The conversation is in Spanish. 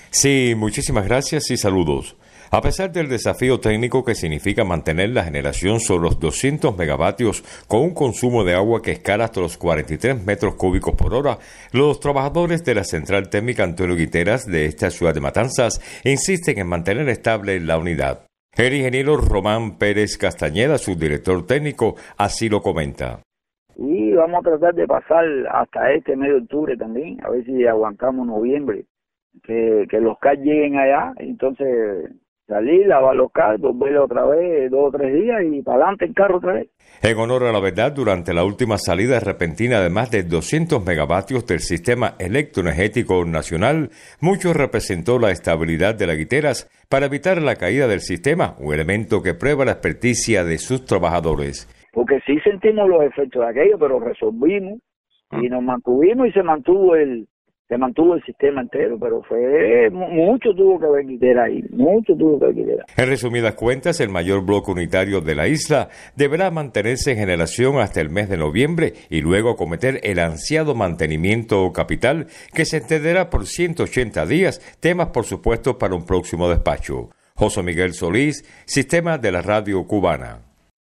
Sí, muchísimas gracias y saludos. A pesar del desafío técnico que significa mantener la generación sobre los 200 megavatios con un consumo de agua que escala hasta los 43 metros cúbicos por hora, los trabajadores de la Central Térmica Antonio Guiteras de esta ciudad de Matanzas insisten en mantener estable la unidad. El ingeniero Román Pérez Castañeda, su director técnico, así lo comenta. Y vamos a tratar de pasar hasta este mes de octubre también, a ver si aguantamos noviembre, que los CAR lleguen allá, entonces salir, lavar los CAR, volver otra vez 2 o 3 días y para adelante el carro otra vez. En honor a la verdad, durante la última salida repentina de más de 200 megavatios del sistema electroenergético nacional, mucho representó la estabilidad de las guiteras para evitar la caída del sistema, un elemento que prueba la experticia de sus trabajadores. Porque sí sentimos los efectos de aquello, pero resolvimos y nos mantuvimos y se mantuvo el sistema entero, pero mucho tuvo que ver Guitera ahí, mucho tuvo que ver Guitera. En resumidas cuentas, el mayor bloque unitario de la isla deberá mantenerse en generación hasta el mes de noviembre y luego acometer el ansiado mantenimiento capital que se extenderá por 180 días, temas por supuesto para un próximo despacho. José Miguel Solís, Sistema de la Radio Cubana.